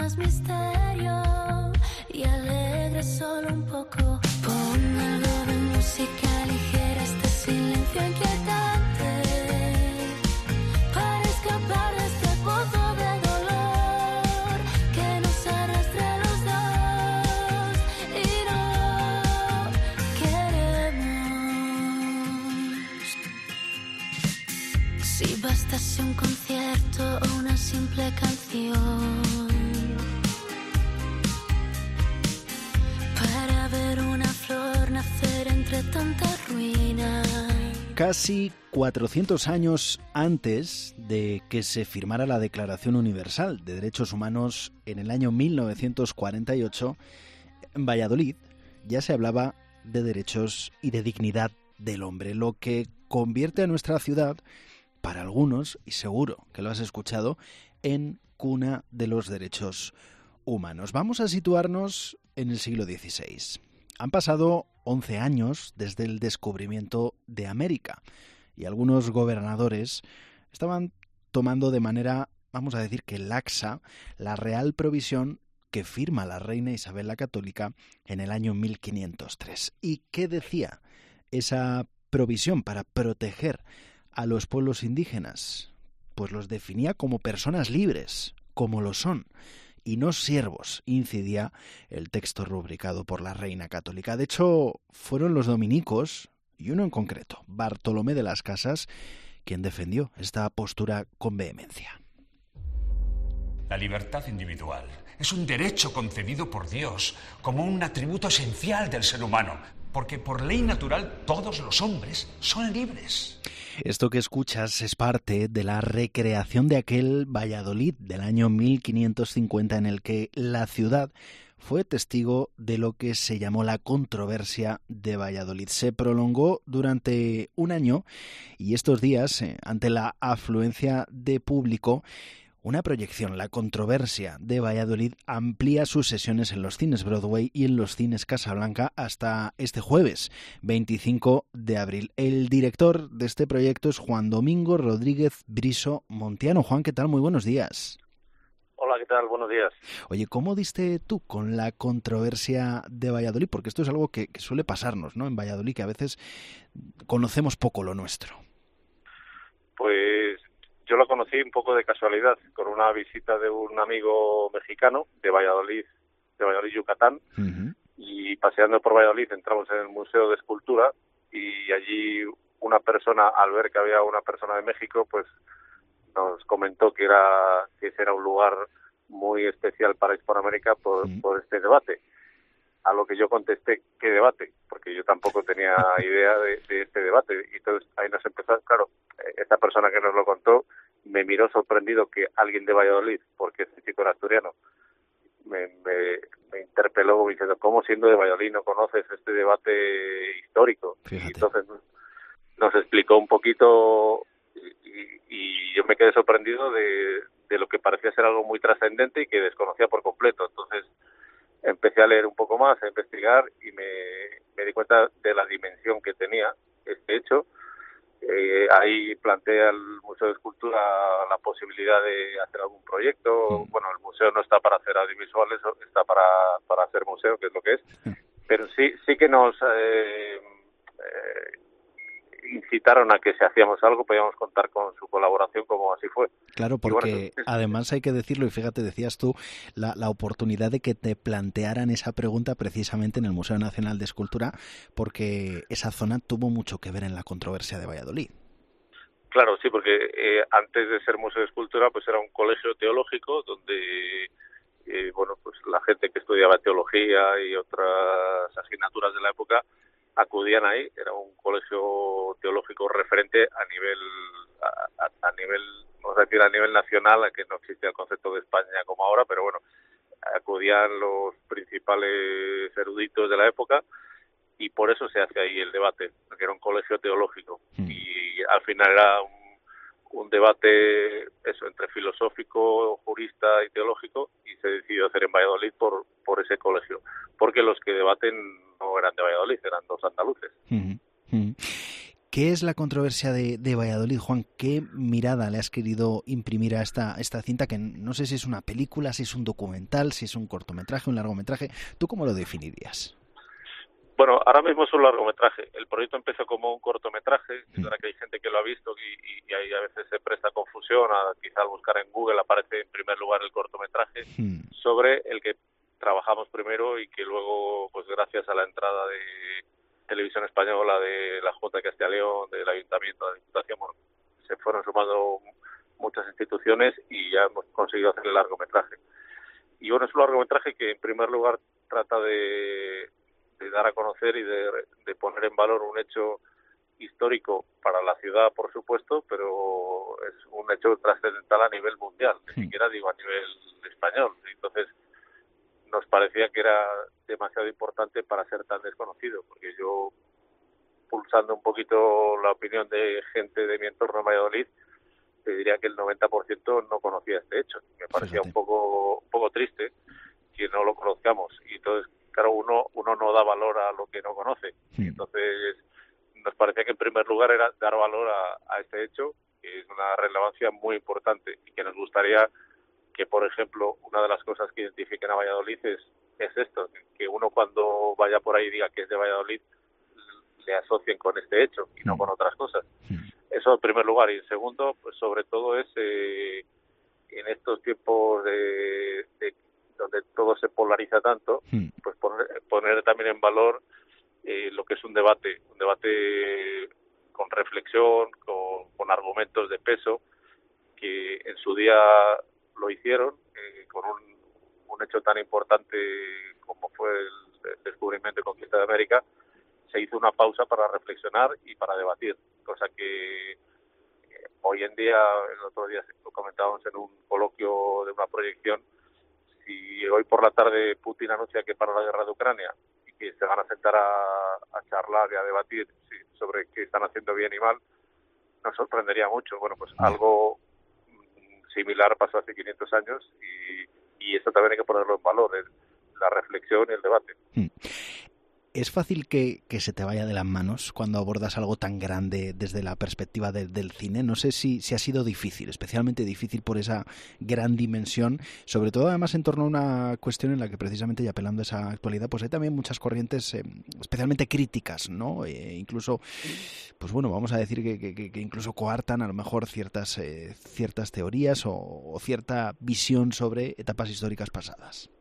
más misterio y alegre solo un poco. Pon algo de música ligera, este silencio inquietante, para escapar de este pozo de dolor que nos arrastra a los dos y no queremos. Si bastase un concierto o una simple canción para ver una flor nacer entre tanta ruina. Casi 400 años antes de que se firmara la Declaración Universal de Derechos Humanos en el año 1948, en Valladolid ya se hablaba de derechos y de dignidad del hombre, lo que convierte a nuestra ciudad, para algunos, y seguro que lo has escuchado, en cuna de los derechos humanos. Vamos a situarnos en el siglo XVI. Han pasado 11 años desde el descubrimiento de América y algunos gobernadores estaban tomando de manera, vamos a decir que laxa, la real provisión que firma la reina Isabel la Católica en el año 1503. ¿Y qué decía esa provisión para proteger a los pueblos indígenas? Pues los definía como personas libres, como lo son, y no siervos, incidía el texto rubricado por la reina católica. De hecho, fueron los dominicos, y uno en concreto, Bartolomé de las Casas, quien defendió esta postura con vehemencia. La libertad individual es un derecho concedido por Dios como un atributo esencial del ser humano, porque por ley natural todos los hombres son libres. Esto que escuchas es parte de la recreación de aquel Valladolid del año 1550 en el que la ciudad fue testigo de lo que se llamó la controversia de Valladolid. Se prolongó durante un año y estos días, ante la afluencia de público, una proyección, la controversia de Valladolid, amplía sus sesiones en los cines Broadway y en los cines Casablanca hasta este jueves, 25 de abril. El director de este proyecto es Juan Domingo Rodríguez Briso Montiano. Juan, ¿qué tal? Muy buenos días. Hola, ¿qué tal? Buenos días. Oye, ¿cómo diste tú con la controversia de Valladolid? Porque esto es algo que suele pasarnos, ¿no? En Valladolid, que a veces conocemos poco lo nuestro. Pues yo lo conocí un poco de casualidad, con una visita de un amigo mexicano de Valladolid, Yucatán, y paseando por Valladolid entramos en el Museo de Escultura y allí una persona, al ver que había una persona de México, pues nos comentó que ese era un lugar muy especial para Hispanoamérica por este debate. A lo que yo contesté, ¿qué debate? Porque yo tampoco tenía idea de este debate. Y entonces ahí nos empezó, claro, esta persona que nos lo contó me miró sorprendido que alguien de Valladolid, porque este chico era asturiano, me interpeló diciendo, ¿cómo siendo de Valladolid no conoces este debate histórico? Fíjate. Y entonces nos explicó un poquito y yo me quedé sorprendido de lo que parecía ser algo muy trascendente y que desconocía por completo. Entonces empecé a leer un poco más, a investigar y me di cuenta de la dimensión que tenía este hecho. Ahí planteé al Museo de Escultura la posibilidad de hacer algún proyecto. Bueno, el museo no está para hacer audiovisuales, está para hacer museo, que es lo que es. Pero sí que nos incitaron a que si hacíamos algo podíamos contar con su colaboración, como así fue. Claro, porque además hay que decirlo, y fíjate, decías tú, la oportunidad de que te plantearan esa pregunta precisamente en el Museo Nacional de Escultura, porque esa zona tuvo mucho que ver en la controversia de Valladolid. Claro, sí, porque antes de ser Museo de Escultura, pues era un colegio teológico donde pues la gente que estudiaba teología y otras asignaturas de la época acudían ahí. Era un colegio teológico referente a nivel vamos a decir, a nivel nacional, que no existía el concepto de España como ahora, pero bueno, acudían los principales eruditos de la época y por eso se hace ahí el debate, porque era un colegio teológico y al final era un debate entre filosófico, jurista y teológico, y se decidió hacer en Valladolid por ese colegio, porque los que debaten no eran de Valladolid, eran dos andaluces. ¿Qué es la controversia de Valladolid, Juan? ¿Qué mirada le has querido imprimir a esta cinta, que no sé si es una película, si es un documental, si es un cortometraje, un largometraje? ¿Tú cómo lo definirías? Bueno, ahora mismo es un largometraje. El proyecto empezó como un cortometraje. Es verdad que hay gente que lo ha visto y ahí a veces se presta confusión. Quizá al buscar en Google aparece en primer lugar el cortometraje sobre el que trabajamos primero y que luego, pues gracias a la entrada de Televisión Española, de la Junta de Castilla y León, del Ayuntamiento, de la Diputación, bueno, se fueron sumando muchas instituciones y ya hemos conseguido hacer el largometraje. Y bueno, es un largometraje que en primer lugar trata de dar a conocer y de poner en valor un hecho histórico para la ciudad, por supuesto, pero es un hecho trascendental a nivel mundial, ni siquiera digo a nivel español. Entonces, nos parecía que era demasiado importante para ser tan desconocido, porque yo, pulsando un poquito la opinión de gente de mi entorno en Valladolid, te diría que el 90% no conocía este hecho. Me parecía un poco triste que no lo conozcamos. Y entonces, claro, uno no da valor a lo que no conoce. Entonces, nos parecía que en primer lugar era dar valor a este hecho, que es una relevancia muy importante y que nos gustaría que, por ejemplo, una de las cosas que identifiquen a Valladolid es esto, que uno cuando vaya por ahí y diga que es de Valladolid, le asocien con este hecho y no con otras cosas. Eso en primer lugar. Y en segundo, pues sobre todo es en estos tiempos de donde todo se polariza tanto, pues poner también en valor lo que es un debate con reflexión, con argumentos de peso, que en su día lo hicieron con un hecho tan importante como fue el descubrimiento y conquista de América. Se hizo una pausa para reflexionar y para debatir, cosa que hoy en día, el otro día lo comentábamos en un coloquio de una proyección, si hoy por la tarde Putin anuncia que para la guerra de Ucrania y que se van a sentar a charlar y a debatir sobre qué están haciendo bien y mal, nos sorprendería mucho. Bueno, pues algo similar pasó hace 500 años y eso también hay que ponerlo en valor, la reflexión y el debate. ¿Es fácil que se te vaya de las manos cuando abordas algo tan grande desde la perspectiva del cine? No sé si ha sido difícil, especialmente difícil por esa gran dimensión, sobre todo además en torno a una cuestión en la que precisamente, y apelando a esa actualidad, pues hay también muchas corrientes especialmente críticas, ¿no? Incluso, pues bueno, vamos a decir que incluso coartan a lo mejor ciertas teorías o cierta visión sobre etapas históricas pasadas.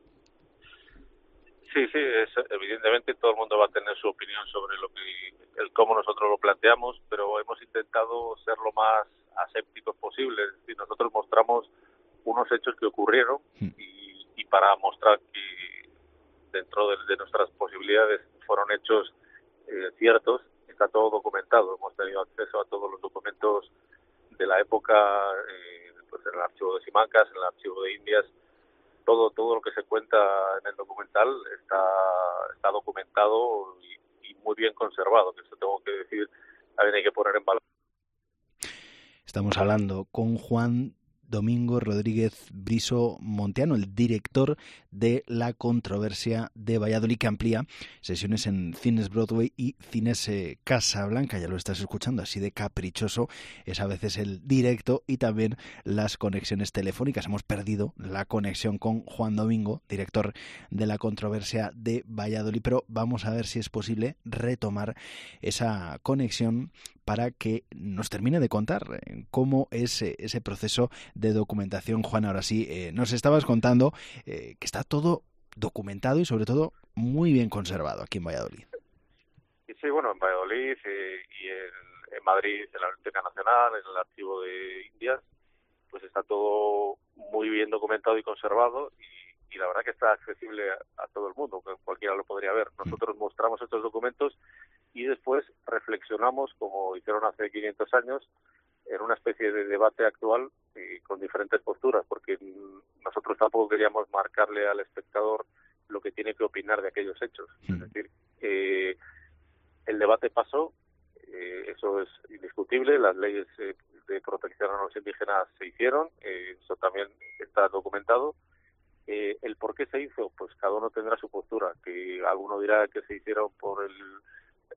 Sí, evidentemente todo el mundo va a tener su opinión sobre el cómo nosotros lo planteamos, pero hemos intentado ser lo más asépticos posible. Es decir, nosotros mostramos unos hechos que ocurrieron y para mostrar que dentro de nuestras posibilidades fueron hechos ciertos, está todo documentado. Hemos tenido acceso a todos los documentos de la época, pues en el archivo de Simancas, en el archivo de Indias. Todo lo que se cuenta en el documental está documentado y muy bien conservado, que eso tengo que decir, también hay que poner en valor. Estamos hablando con Juan Domingo Rodríguez Briso Monteano, el director de La Controversia de Valladolid, que amplía sesiones en Cines Broadway y Cines Casablanca. Ya lo estás escuchando, así de caprichoso es a veces el directo y también las conexiones telefónicas. Hemos perdido la conexión con Juan Domingo, director de La Controversia de Valladolid, pero vamos a ver si es posible retomar esa conexión para que nos termine de contar cómo es ese proceso de documentación. Juan, ahora sí, nos estabas contando que está todo documentado y sobre todo muy bien conservado aquí en Valladolid. Sí, bueno, en Valladolid y en Madrid, en la Biblioteca Nacional, en el Archivo de Indias, pues está todo muy bien documentado y conservado y la verdad que está accesible a todo el mundo, que cualquiera lo podría ver. Nosotros mostramos estos documentos y después reflexionamos, como hicieron hace 500 años, en una especie de debate actual con diferentes posturas, porque nosotros tampoco queríamos marcarle al espectador lo que tiene que opinar de aquellos hechos. Es decir, el debate pasó, eso es indiscutible, las leyes de protección a los indígenas se hicieron, eso también está documentado. El por qué se hizo, pues cada uno tendrá su postura, que alguno dirá que se hicieron por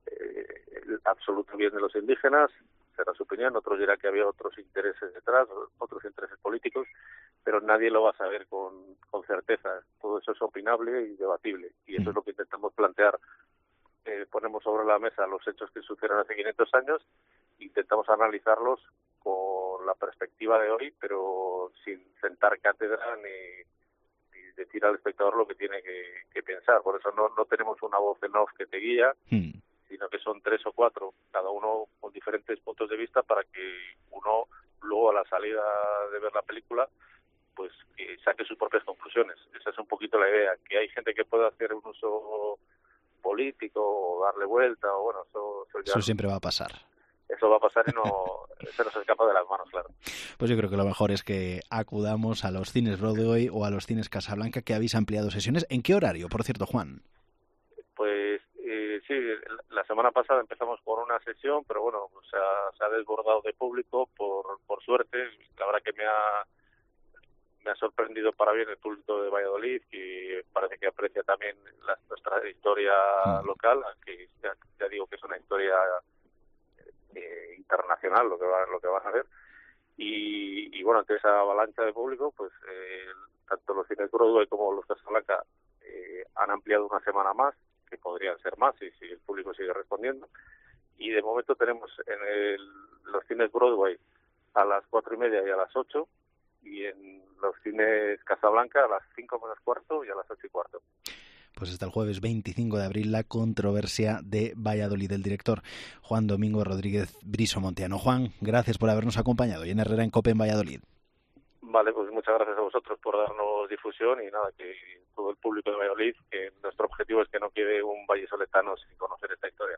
el absoluto bien de los indígenas, será su opinión, otros dirán que había otros intereses detrás, otros intereses políticos, pero nadie lo va a saber con certeza. Todo eso es opinable y debatible, y eso es lo que intentamos plantear. Ponemos sobre la mesa los hechos que sucedieron hace 500 años, intentamos analizarlos con la perspectiva de hoy, pero sin sentar cátedra ni decir al espectador lo que tiene que pensar. Por eso no tenemos una voz en off que te guía, sino que son 3 o 4, cada uno con diferentes puntos de vista, para que uno luego a la salida de ver la película pues que saque sus propias conclusiones. Esa es un poquito la idea, que hay gente que puede hacer un uso político o darle vuelta, o bueno, eso siempre va a pasar. Eso va a pasar y se nos escapa de las manos, claro. Pues yo creo que lo mejor es que acudamos a los cines Broadway o a los cines Casablanca, que habéis ampliado sesiones. ¿En qué horario, por cierto, Juan? Pues sí, la semana pasada empezamos con una sesión, pero bueno, se ha desbordado de público por suerte. La verdad que me ha sorprendido para bien el público de Valladolid, que parece que aprecia también nuestra historia local, aunque ya digo que es una historia internacional lo que van a ver. Y bueno, ante esa avalancha de público, pues tanto los cines Broadway como los Casablanca han ampliado una semana más, que podrían ser más si el público sigue respondiendo. Y de momento tenemos en los cines Broadway a las 4:30 y a las 8, y en los cines Casablanca a las 5:15 y a las 8:15. Pues hasta el jueves 25 de abril, la controversia de Valladolid, del director Juan Domingo Rodríguez Briso Monteano. Juan, gracias por habernos acompañado y en Herrera en COPE en Valladolid. Vale, pues muchas gracias a vosotros por darnos difusión, y nada, que todo el público de Valladolid, que nuestro objetivo es que no quede un vallisoletano sin conocer esta historia.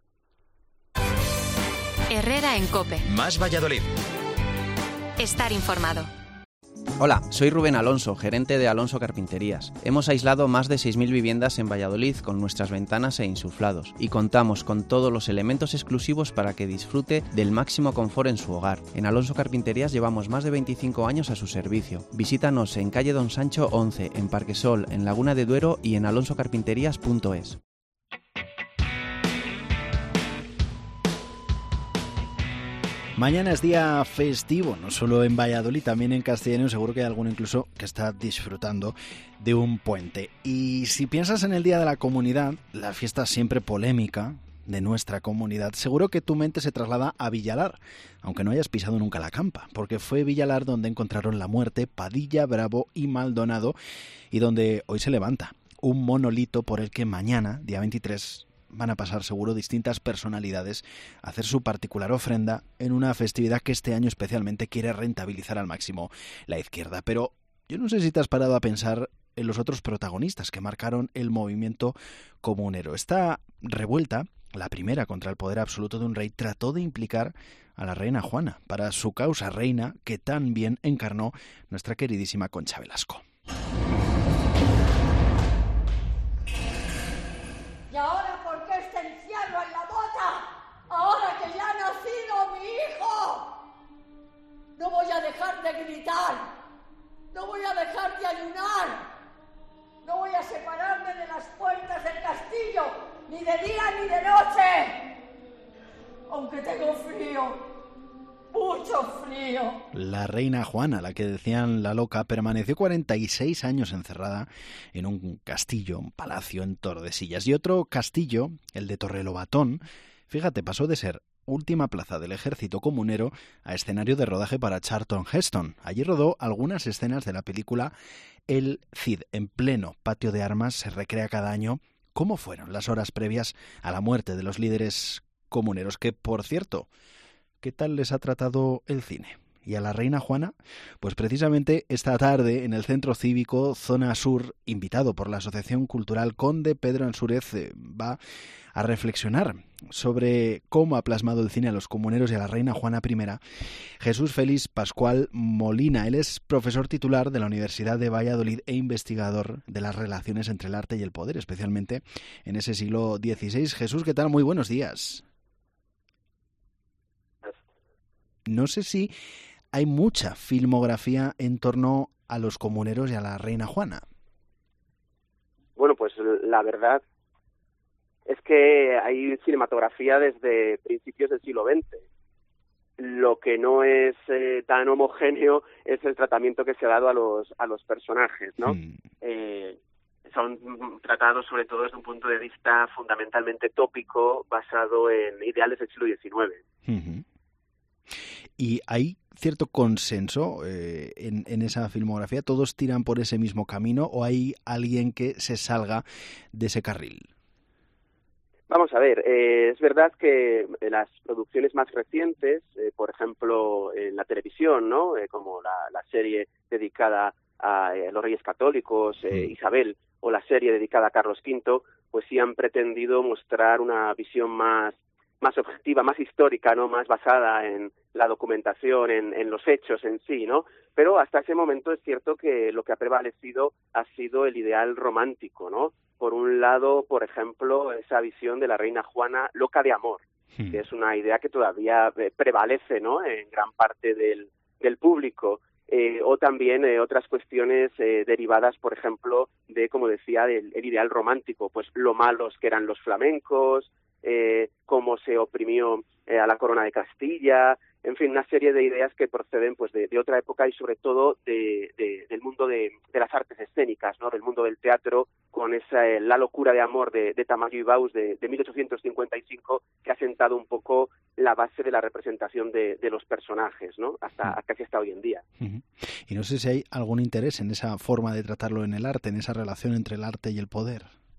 Herrera en COPE. Más Valladolid. Estar informado. Hola, soy Rubén Alonso, gerente de Alonso Carpinterías. Hemos aislado más de 6.000 viviendas en Valladolid con nuestras ventanas e insuflados, y contamos con todos los elementos exclusivos para que disfrute del máximo confort en su hogar. En Alonso Carpinterías llevamos más de 25 años a su servicio. Visítanos en calle Don Sancho 11, en Parquesol, en Laguna de Duero y en alonsocarpinterías.es. Mañana es día festivo, no solo en Valladolid, también en Castellón. Seguro que hay alguno incluso que está disfrutando de un puente. Y si piensas en el Día de la Comunidad, la fiesta siempre polémica de nuestra comunidad, seguro que tu mente se traslada a Villalar, aunque no hayas pisado nunca la campa, porque fue Villalar donde encontraron la muerte Padilla, Bravo y Maldonado, y donde hoy se levanta un monolito por el que mañana, día 23, van a pasar seguro distintas personalidades a hacer su particular ofrenda en una festividad que este año especialmente quiere rentabilizar al máximo la izquierda. Pero yo no sé si te has parado a pensar en los otros protagonistas que marcaron el movimiento comunero. Esta revuelta, la primera contra el poder absoluto de un rey, trató de implicar a la reina Juana para su causa, reina que tan bien encarnó nuestra queridísima Concha Velasco. ¿Y ahora por qué este encierro en la bota? ¡Ahora que ya ha nacido mi hijo! No voy a dejar de gritar, no voy a dejar de ayunar, no voy a separarme de las puertas del castillo, ni de día ni de noche, aunque tengo frío. Mucho frío. La reina Juana, la que decían la loca, permaneció 46 años encerrada en un castillo, un palacio en Tordesillas. Y otro castillo, el de Torrelobatón, fíjate, pasó de ser última plaza del ejército comunero a escenario de rodaje para Charlton Heston. Allí rodó algunas escenas de la película El Cid. En pleno patio de armas se recrea cada año cómo fueron las horas previas a la muerte de los líderes comuneros, que, por cierto, ¿qué tal les ha tratado el cine? ¿Y a la reina Juana? Pues precisamente esta tarde en el Centro Cívico Zona Sur, invitado por la Asociación Cultural Conde Pedro Ansúrez, va a reflexionar sobre cómo ha plasmado el cine a los comuneros y a la reina Juana I, Jesús Félix Pascual Molina. Él es profesor titular de la Universidad de Valladolid e investigador de las relaciones entre el arte y el poder, especialmente en ese siglo XVI. Jesús, ¿qué tal? Muy buenos días. No sé si hay mucha filmografía en torno a los comuneros y a la reina Juana. Bueno, pues la verdad es que hay cinematografía desde principios del siglo XX. Lo que no es tan homogéneo es el tratamiento que se ha dado a los personajes, ¿no? Son tratados sobre todo desde un punto de vista fundamentalmente tópico, basado en ideales del siglo XIX. ¿Y hay cierto consenso en esa filmografía? ¿Todos tiran por ese mismo camino o hay alguien que se salga de ese carril? Vamos a ver, es verdad que las producciones más recientes, por ejemplo, en la televisión, ¿no? Como la serie dedicada a los Reyes Católicos, Isabel, o la serie dedicada a Carlos V, pues sí han pretendido mostrar una visión más objetiva, más histórica, ¿no? Más basada en la documentación, en los hechos en sí, ¿no? Pero hasta ese momento es cierto que lo que ha prevalecido ha sido el ideal romántico, ¿no? Por un lado, por ejemplo, esa visión de la reina Juana loca de amor, que es una idea que todavía prevalece, ¿no? En gran parte del público. O también otras cuestiones derivadas, por ejemplo, de, como decía, el ideal romántico, pues lo malos que eran los flamencos, cómo se oprimió a la corona de Castilla, en fin, una serie de ideas que proceden pues de otra época y sobre todo del mundo de las artes escénicas, ¿no? Del mundo del teatro, con la locura de amor de Tamayo y Baus de 1855, que ha sentado un poco la base de la representación de los personajes, ¿no? Hasta casi hasta hoy en día. Y no sé si hay algún interés en esa forma de tratarlo en el arte, en esa relación entre el arte y el poder.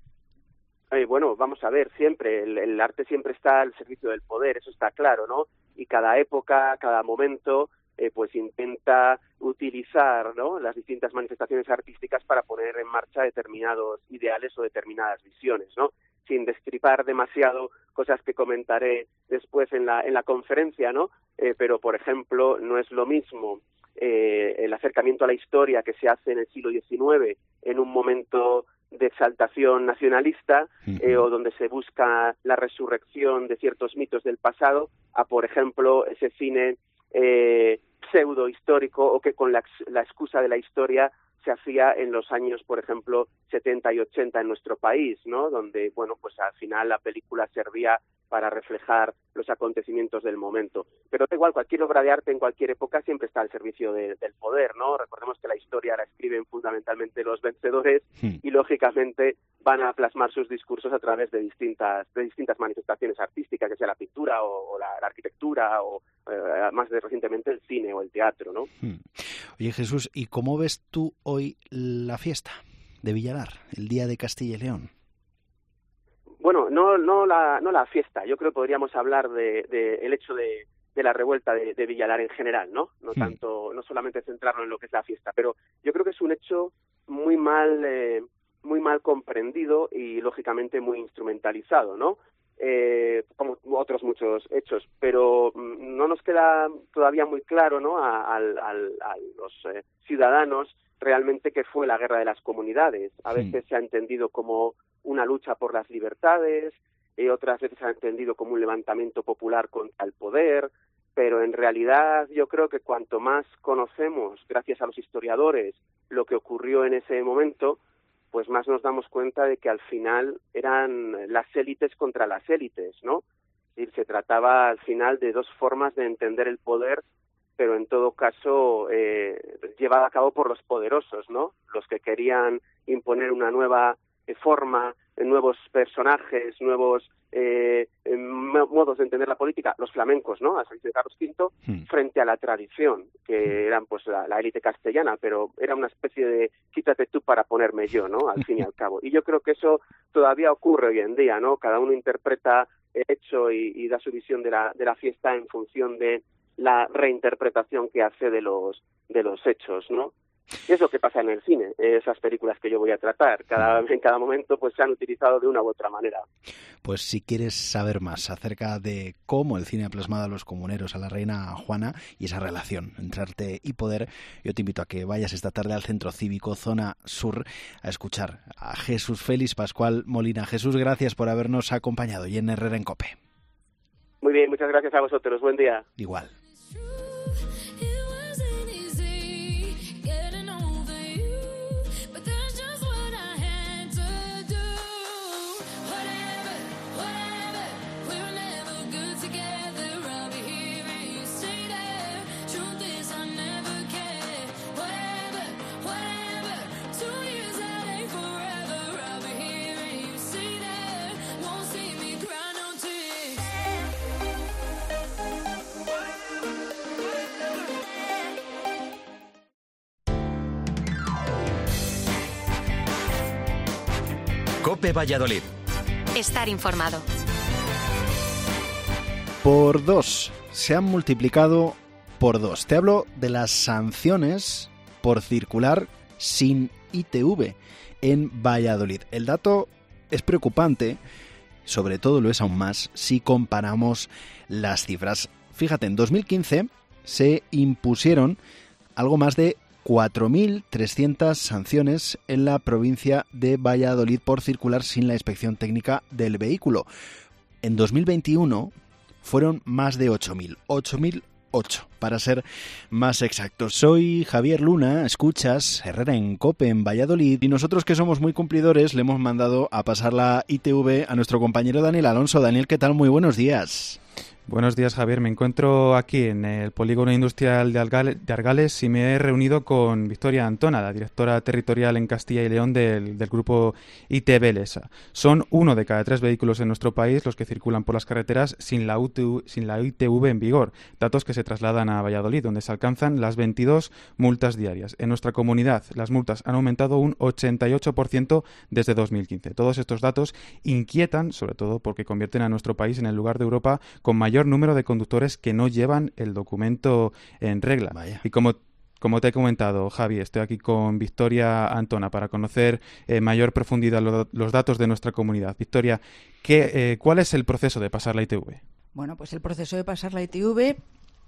Bueno, vamos a ver, siempre, el arte siempre está al servicio del poder, eso está claro, ¿no? Y cada época, cada momento, pues intenta utilizar, ¿no? Las distintas manifestaciones artísticas para poner en marcha determinados ideales o determinadas visiones, ¿no? Sin destripar demasiado cosas que comentaré después en la conferencia, ¿no? Pero, por ejemplo, no es lo mismo el acercamiento a la historia que se hace en el siglo XIX en un momento de exaltación nacionalista o donde se busca la resurrección de ciertos mitos del pasado, a, por ejemplo, ese cine pseudo histórico o que con la excusa de la historia se hacía en los años, por ejemplo, 70 y 80 en nuestro país, ¿no? Donde, bueno, pues al final la película servía para reflejar los acontecimientos del momento. Pero da igual, cualquier obra de arte en cualquier época siempre está al servicio del poder, ¿no? Recordemos que la historia la escriben fundamentalmente los vencedores y, lógicamente, van a plasmar sus discursos a través de distintas manifestaciones artísticas, que sea la pintura o la arquitectura o, más recientemente, el cine o el teatro, ¿no? Oye, Jesús, ¿y cómo ves tú hoy la fiesta de Villalar, el Día de Castilla y León? Bueno, no la fiesta. Yo creo que podríamos hablar de el hecho de la revuelta de Villalar en general, ¿no? No solamente centrarnos en lo que es la fiesta, pero yo creo que es un hecho muy mal comprendido y lógicamente muy instrumentalizado, ¿no? Como otros muchos hechos, pero no nos queda todavía muy claro, ¿no? A los ciudadanos realmente qué fue la guerra de las comunidades. A veces se ha entendido como una lucha por las libertades, otras veces se ha entendido como un levantamiento popular contra el poder, pero en realidad yo creo que cuanto más conocemos, gracias a los historiadores, lo que ocurrió en ese momento, pues más nos damos cuenta de que al final eran las élites contra las élites, ¿no? Es decir, se trataba al final de dos formas de entender el poder, pero en todo caso llevada a cabo por los poderosos, ¿no? Los que querían imponer una nueva forma, nuevos personajes, nuevos modos de entender la política, los flamencos, ¿no? A servicio de Carlos V, frente a la tradición, que eran pues la élite castellana, pero era una especie de quítate tú para ponerme yo, ¿no? Al fin y al cabo. Y yo creo que eso todavía ocurre hoy en día, ¿no? Cada uno interpreta el hecho y da su visión de la fiesta en función de la reinterpretación que hace de los hechos, ¿no? Y es lo que pasa en el cine, esas películas que yo voy a tratar. En cada momento pues se han utilizado de una u otra manera. Pues si quieres saber más acerca de cómo el cine ha plasmado a los comuneros, a la reina Juana y esa relación entre arte y poder, yo te invito a que vayas esta tarde al Centro Cívico Zona Sur a escuchar a Jesús Félix Pascual Molina. Jesús, gracias por habernos acompañado y en Herrera en COPE. Muy bien, muchas gracias a vosotros. Buen día. Igual. COPE Valladolid. Estar informado. Por 2. Se han multiplicado por 2. Te hablo de las sanciones por circular sin ITV en Valladolid. El dato es preocupante, sobre todo lo es aún más si comparamos las cifras. Fíjate, en 2015 se impusieron algo más de 4.300 sanciones en la provincia de Valladolid por circular sin la inspección técnica del vehículo. En 2021 fueron más de 8.008, para ser más exactos. Soy Javier Luna, escuchas Herrera en COPE en Valladolid, y nosotros, que somos muy cumplidores, le hemos mandado a pasar la ITV a nuestro compañero Daniel Alonso. Daniel, ¿qué tal? Muy buenos días. Buenos días, Javier. Me encuentro aquí en el Polígono Industrial de Argales y me he reunido con Victoria Antona, la directora territorial en Castilla y León del grupo ITV Lesa. Son 1 de cada 3 vehículos en nuestro país los que circulan por las carreteras sin la ITV en vigor, datos que se trasladan a Valladolid, donde se alcanzan las 22 multas diarias. En nuestra comunidad, las multas han aumentado un 88% desde 2015. Todos estos datos inquietan, sobre todo porque convierten a nuestro país en el lugar de Europa con mayor número de conductores que no llevan el documento en regla. Vaya. Y como te he comentado, Javi, estoy aquí con Victoria Antona para conocer en mayor profundidad los datos de nuestra comunidad. Victoria, ¿cuál es el proceso de pasar la ITV? Bueno, pues el proceso de pasar la ITV,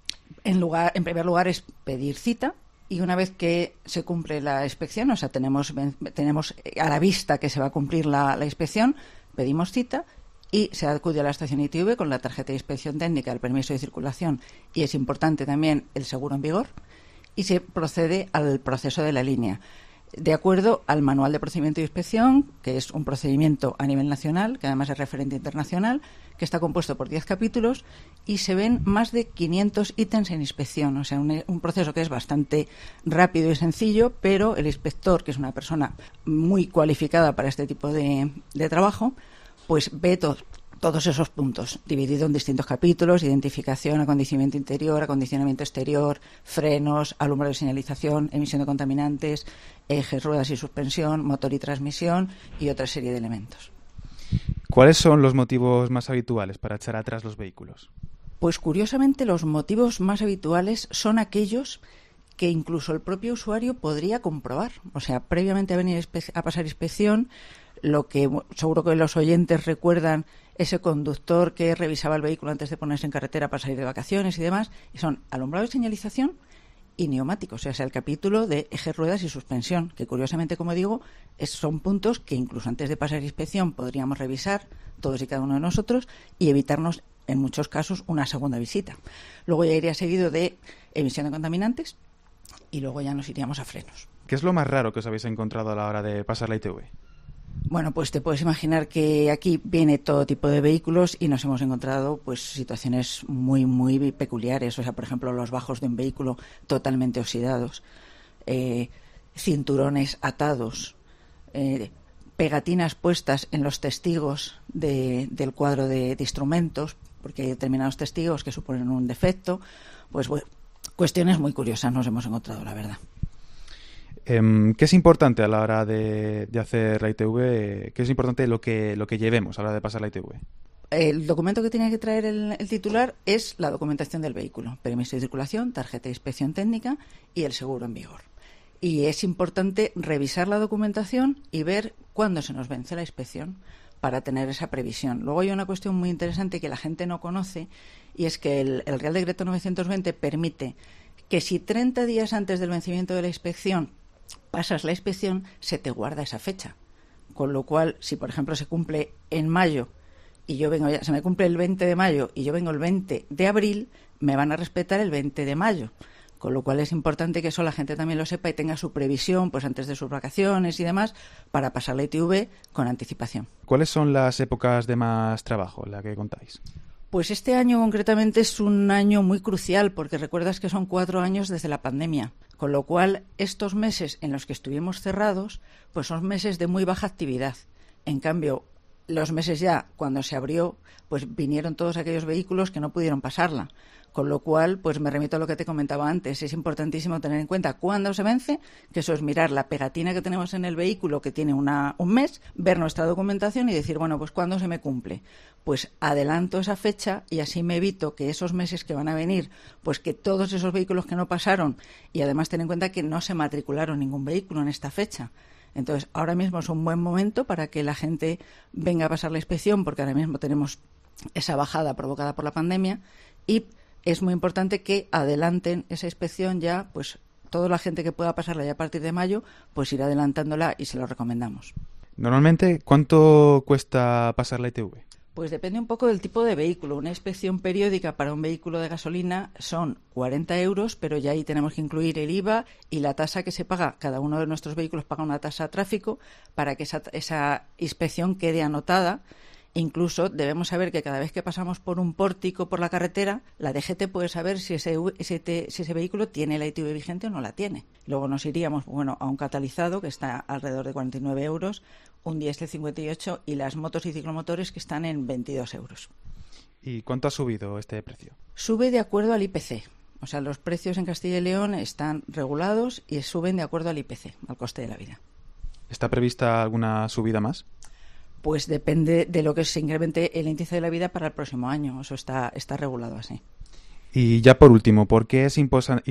en primer lugar, es pedir cita. Y una vez que se cumple la inspección, o sea, tenemos a la vista que se va a cumplir la inspección, pedimos cita y se acude a la estación ITV con la tarjeta de inspección técnica, el permiso de circulación, y es importante también el seguro en vigor, y se procede al proceso de la línea, de acuerdo al manual de procedimiento de inspección, que es un procedimiento a nivel nacional, que además es referente internacional, que está compuesto por 10 capítulos, y se ven más de 500 ítems en inspección. O sea, un proceso que es bastante rápido y sencillo, pero el inspector, que es una persona muy cualificada para este tipo de trabajo, pues ve todos esos puntos, dividido en distintos capítulos: identificación, acondicionamiento interior, acondicionamiento exterior, frenos, alumbrado y señalización, emisión de contaminantes, ejes, ruedas y suspensión, motor y transmisión y otra serie de elementos. ¿Cuáles son los motivos más habituales para echar atrás los vehículos? Pues curiosamente los motivos más habituales son aquellos que incluso el propio usuario podría comprobar. O sea, previamente a venir a pasar inspección, lo que seguro que los oyentes recuerdan, ese conductor que revisaba el vehículo antes de ponerse en carretera para salir de vacaciones y demás, y son alumbrado de señalización y neumáticos, o sea, el capítulo de ejes, ruedas y suspensión, que curiosamente, como digo, son puntos que incluso antes de pasar inspección podríamos revisar todos y cada uno de nosotros y evitarnos, en muchos casos, una segunda visita. Luego ya iría seguido de emisión de contaminantes y luego ya nos iríamos a frenos. ¿Qué es lo más raro que os habéis encontrado a la hora de pasar la ITV? Bueno, pues te puedes imaginar que aquí viene todo tipo de vehículos y nos hemos encontrado pues situaciones muy, muy peculiares. O sea, por ejemplo, los bajos de un vehículo totalmente oxidados, cinturones atados, pegatinas puestas en los testigos del cuadro de instrumentos, porque hay determinados testigos que suponen un defecto. Pues bueno, cuestiones muy curiosas nos hemos encontrado, la verdad. ¿Qué es importante a la hora de hacer la ITV? ¿Qué es importante lo que llevemos a la hora de pasar la ITV? El documento que tiene que traer el titular es la documentación del vehículo: permiso de circulación, tarjeta de inspección técnica y el seguro en vigor. Y es importante revisar la documentación y ver cuándo se nos vence la inspección para tener esa previsión. Luego hay una cuestión muy interesante que la gente no conoce, y es que el Real Decreto 920 permite que si 30 días antes del vencimiento de la inspección pasas la inspección, se te guarda esa fecha. Con lo cual, si por ejemplo se cumple en mayo y yo vengo se me cumple el 20 de mayo y yo vengo el 20 de abril, me van a respetar el 20 de mayo. Con lo cual es importante que eso la gente también lo sepa y tenga su previsión pues antes de sus vacaciones y demás para pasar la ITV con anticipación. ¿Cuáles son las épocas de más trabajo en la que contáis? Pues este año concretamente es un año muy crucial porque recuerdas que son 4 años desde la pandemia, con lo cual estos meses en los que estuvimos cerrados pues son meses de muy baja actividad. En cambio, los meses ya, cuando se abrió, pues vinieron todos aquellos vehículos que no pudieron pasarla. Con lo cual, pues me remito a lo que te comentaba antes. Es importantísimo tener en cuenta cuándo se vence, que eso es mirar la pegatina que tenemos en el vehículo, que tiene un mes, ver nuestra documentación y decir, bueno, pues ¿cuándo se me cumple? Pues adelanto esa fecha y así me evito que esos meses que van a venir, pues que todos esos vehículos que no pasaron, y además ten en cuenta que no se matricularon ningún vehículo en esta fecha. Entonces, ahora mismo es un buen momento para que la gente venga a pasar la inspección, porque ahora mismo tenemos esa bajada provocada por la pandemia, y es muy importante que adelanten esa inspección ya, pues toda la gente que pueda pasarla ya a partir de mayo, pues ir adelantándola y se lo recomendamos. Normalmente, ¿cuánto cuesta pasar la ITV? Pues depende un poco del tipo de vehículo. Una inspección periódica para un vehículo de gasolina son 40 €, pero ya ahí tenemos que incluir el IVA y la tasa que se paga. Cada uno de nuestros vehículos paga una tasa de tráfico para que esa inspección quede anotada. Incluso debemos saber que cada vez que pasamos por un pórtico por la carretera, la DGT puede saber si ese vehículo tiene la ITV vigente o no la tiene. Luego nos iríamos a un catalizado que está alrededor de 49 €, un diésel 58 y las motos y ciclomotores que están en 22 €. ¿Y cuánto ha subido este precio? Sube de acuerdo al IPC. O sea, los precios en Castilla y León están regulados y suben de acuerdo al IPC, al coste de la vida. ¿Está prevista alguna subida más? Pues depende de lo que se incremente el índice de la vida para el próximo año. Eso está regulado así. Y ya por último, ¿por qué es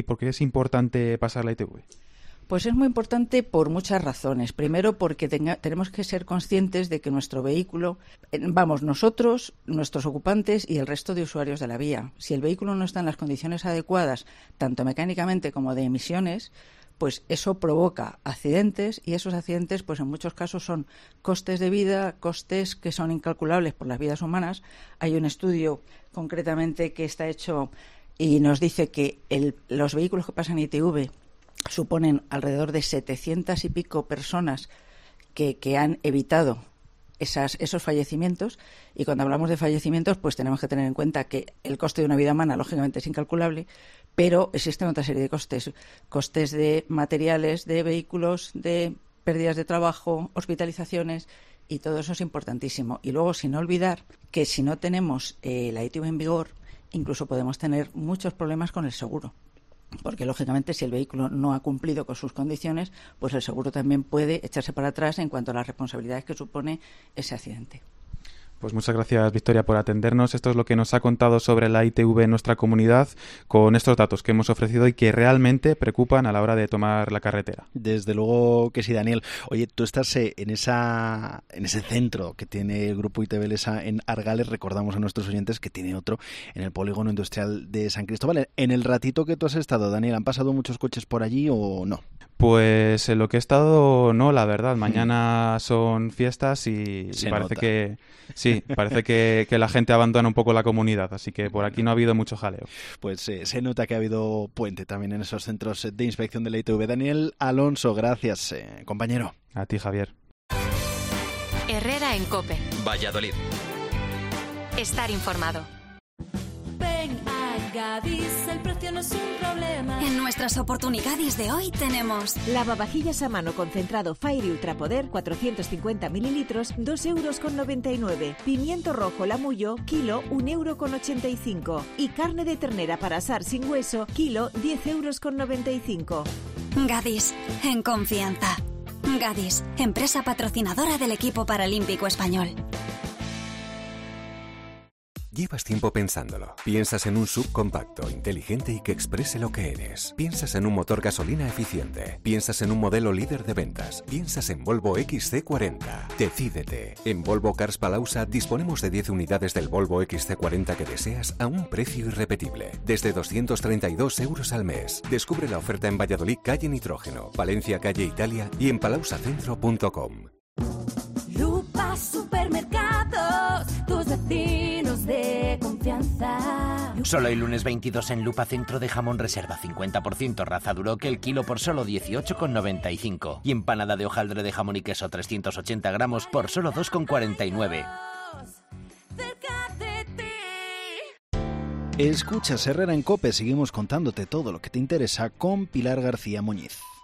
importante pasar la ITV? Pues es muy importante por muchas razones. Primero, porque tenemos que ser conscientes de que nuestro vehículo, nosotros, nuestros ocupantes y el resto de usuarios de la vía, si el vehículo no está en las condiciones adecuadas, tanto mecánicamente como de emisiones, pues eso provoca accidentes y esos accidentes, pues en muchos casos son costes de vida, costes que son incalculables por las vidas humanas. Hay un estudio concretamente que está hecho y nos dice que los vehículos que pasan ITV suponen alrededor de 700 y pico personas que han evitado esos fallecimientos, y cuando hablamos de fallecimientos pues tenemos que tener en cuenta que el coste de una vida humana lógicamente es incalculable, pero existen otra serie de costes de materiales, de vehículos, de pérdidas de trabajo, hospitalizaciones, y todo eso es importantísimo. Y luego, sin olvidar que si no tenemos la ITV en vigor, incluso podemos tener muchos problemas con el seguro. Porque, lógicamente, si el vehículo no ha cumplido con sus condiciones, pues el seguro también puede echarse para atrás en cuanto a las responsabilidades que supone ese accidente. Pues muchas gracias, Victoria, por atendernos. Esto es lo que nos ha contado sobre la ITV en nuestra comunidad, con estos datos que hemos ofrecido y que realmente preocupan a la hora de tomar la carretera. Desde luego que sí, Daniel. Oye, tú estás en ese centro que tiene el Grupo ITV en Argales. Recordamos a nuestros oyentes que tiene otro en el Polígono Industrial de San Cristóbal. En el ratito que tú has estado, Daniel, ¿han pasado muchos coches por allí o no? Pues en lo que he estado, no, la verdad. Mañana son fiestas y parece que la gente abandona un poco la comunidad, así que por aquí no ha habido mucho jaleo. Pues se nota que ha habido puente también en esos centros de inspección de la ITV. Daniel Alonso, gracias, compañero. A ti, Javier. Herrera en COPE. Valladolid. Estar informado. Ven a Gadis, el precio no es un problema. En nuestras oportunidades de hoy tenemos lavavajillas a mano concentrado Fairy Ultra Poder 450 mililitros, 2,99 €. Pimiento rojo Lamullo, kilo, 1,85 €. Y carne de ternera para asar sin hueso, kilo, 10,95 €. Gadis, en confianza. Gadis, empresa patrocinadora del equipo paralímpico español. Llevas tiempo pensándolo. Piensas en un SUV compacto, inteligente y que exprese lo que eres. Piensas en un motor gasolina eficiente. Piensas en un modelo líder de ventas. Piensas en Volvo XC40. Decídete. En Volvo Cars Palausa disponemos de 10 unidades del Volvo XC40 que deseas a un precio irrepetible. Desde 232 € al mes. Descubre la oferta en Valladolid, calle Nitrógeno, Valencia, calle Italia y en palausacentro.com. Lupa Supermercados, tus vecinos de confianza. Solo el lunes 22 en Lupa Centro de jamón reserva 50% raza Duroc el kilo por solo 18,95. Y empanada de hojaldre de jamón y queso 380 gramos por solo 2,49. Escuchas Herrera en COPE, seguimos contándote todo lo que te interesa con Pilar García Muñiz.